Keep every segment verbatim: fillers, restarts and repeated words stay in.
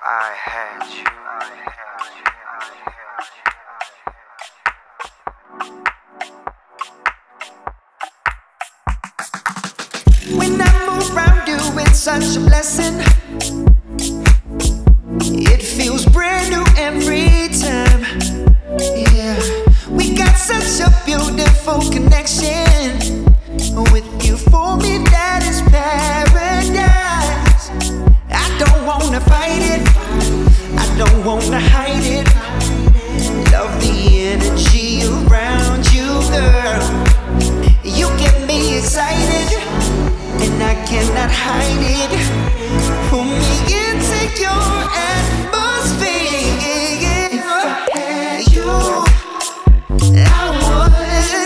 I had you. I had you. I had you. When I move around you, it's such a blessing. It feels brand new every time. Yeah, we got such a beautiful connection. With you for me, that is paradise. I don't wanna fight it, I don't wanna hide it. Love the energy around you, girl. You get me excited, and I cannot hide it. Pull me into your atmosphere. If I had you, I would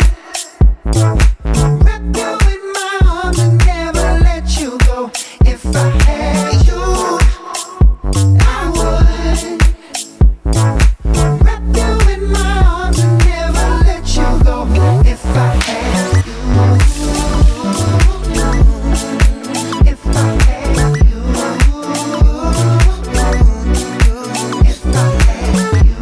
wrap you in my arms and never let you go. If I had you, I would wrap you in my arms and never let you go. If I had you, if I had you, if I had you,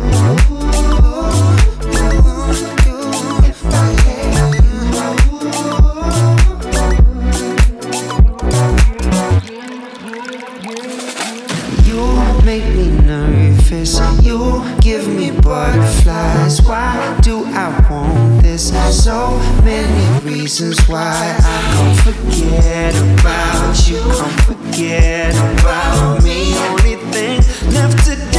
if I had you. You make me nervous, you give me butterflies. Why do I want this? So many reasons why I can't forget about you, can't forget about me. Only thing left to